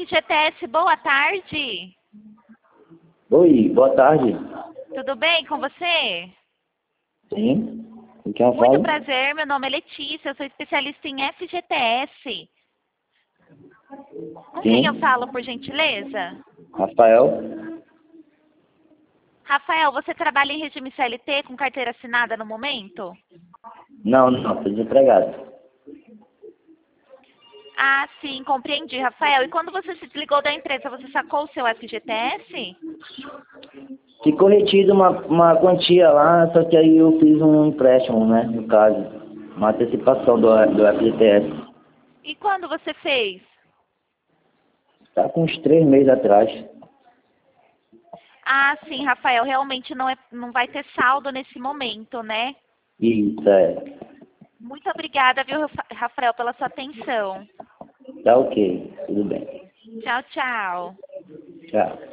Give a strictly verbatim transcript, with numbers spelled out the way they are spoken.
G T S, boa tarde. Oi, boa tarde. Tudo bem com você? Sim, com quem eu Muito falo? prazer, meu nome é Letícia, eu sou especialista em F G T S. Com quem eu Sim, falo, por gentileza? Rafael. Rafael, você trabalha em regime C L T com carteira assinada no momento? Não, não, tô desempregado. Ah, sim, compreendi, Rafael. E quando você se desligou da empresa, você sacou o seu F G T S? Ficou retido uma, uma quantia lá, só que aí eu fiz um empréstimo, né, no caso. Uma antecipação do, do F G T S. E quando você fez? Tá com uns três meses atrás. Ah, sim, Rafael, realmente não, é, não vai ter saldo nesse momento, né? Isso, é. Muito obrigada, viu, Rafa- Rafael, pela sua atenção. Tá ok, tudo bem. Tchau, tchau. Tchau.